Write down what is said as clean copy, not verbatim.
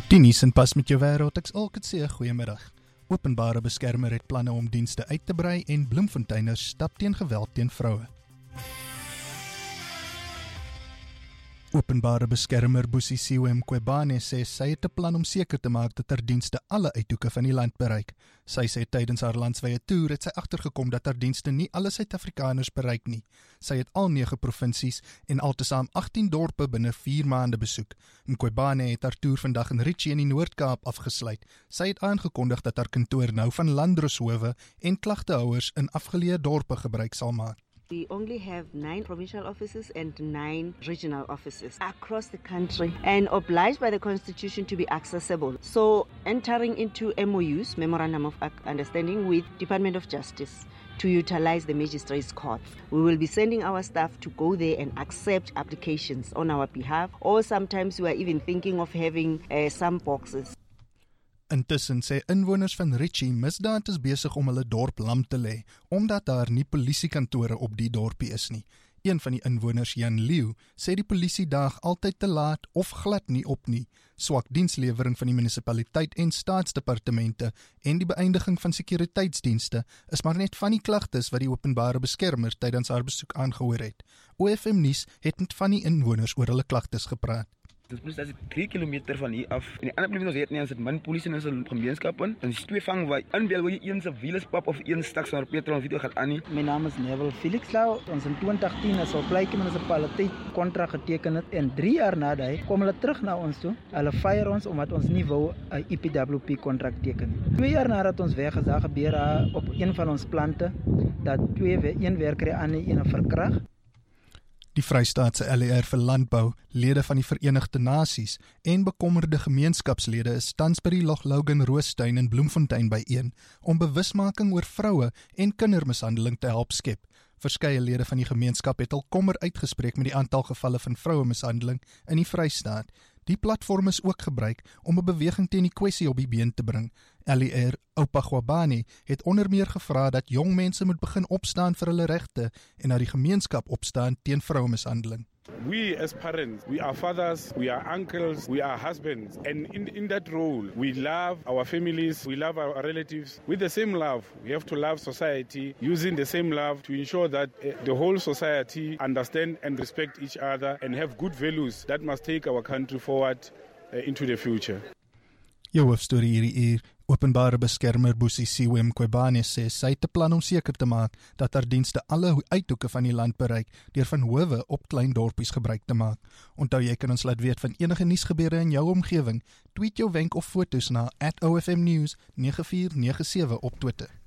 Die nuus in pas met jou wêreld, ek sê goeiemiddag. Openbare beskermer het planne om dienste uit te brei en Bloemfonteiners stap teen geweld teen vroue. Openbare beskermer Busisiwe Mqwebane sê sy het 'n plan om seker te maak dat haar dienste alle uithoeke van die land bereik. Sy sê tydens haar landwyse toer het sy agtergekom dat haar dienste nie alle Suid-Afrikaners bereik nie. Sy het al 9 provinsies en altesaam 18 dorpe binne 4 maande besoek. Mqwebane het haar toer vandag in Richie in die Noord-Kaap afgesluit. Sy het aangekondig dat haar kantoor nou van landdroshowe en klagtehouers in afgeleë dorpe gebruik sal maak. We only have 9 provincial offices and 9 regional offices across the country and obliged by the Constitution to be accessible. So entering into MOUs, Memorandum of Understanding with Department of Justice to utilize the magistrates' courts. We will be sending our staff to go there and accept applications on our behalf, or sometimes we are even thinking of having some boxes. Intussen sê inwoners van Richie misdaad is besig om hulle dorp lam te lê, omdat daar nie polisiekantore op die dorpie is nie. Een van die inwoners, Jan Leeuw, sê die polisie daag altyd te laat of glad nie op nie. Swak dienslewering van die munisipaliteit en staatsdepartemente en die beëindiging van sekuriteitsdienste is maar net van die klagtes wat die openbare beskermer tydens haar besoek aangehoor het. OFM Nuus het met van die inwoners oor hulle klagtes gepraat. Dat is 3 kilometer van hier af. En die ander plek ons weet nie, as dit min polisie in ons gemeenskap in. Dan is 2 vang waar inbel waar jy een se wiel is pap of een staks van petrol video gaan aan nie. My naam is Neville Felix Lau. Ons in 2010 is op Blykie munisipaliteit kontrak geteken het en 3 jaar na dit kom hulle terug na ons toe. Hulle fire ons omdat ons nie wou 'n EPWP kontrak teken nie. 2 jaar nadat ons weg is, daar gebeur op een van ons plante dat 1 werker aan die ene verkrag. Die Vrystaatse LER vir Landbou, lede van die Verenigde Nasies en bekommerde gemeenskapslede is tans by die Loch Logan Roostuin in Bloemfontein byeen om bewusmaking oor vroue en kindermishandeling te help skep. Verskeie lede van die gemeenskap het al kommer uitgespreek met die aantal gevalle van vrouemishandeling in die Vrystaat. Die platform is ook gebruik om 'n beweging teen die kwessie op die been te bring. LER Oupa Gwabani het onder meer gevra dat jong mense moet begin opstaan vir hulle regte en na die gemeenskap opstaan teen vrouemishandeling. We as parents, we are fathers, we are uncles, we are husbands. And in that role, we love our families, we love our relatives. With the same love, we have to love society, using the same love to ensure that the whole society understand and respect each other and have good values that must take our country forward into the future. Jou hoofstorie hierdie uur, openbare beskermer Busisiwe Mqwebane sê sy het 'n plan om seker te maak dat haar dienste alle uithoeke van die land bereik deur van howe op klein dorpies gebruik te maak. Onthou jy kan ons laat weet van enige nuusgebeure in jou omgewing. Tweet jou wenk of foto's na @OFM News 9497 op Twitter.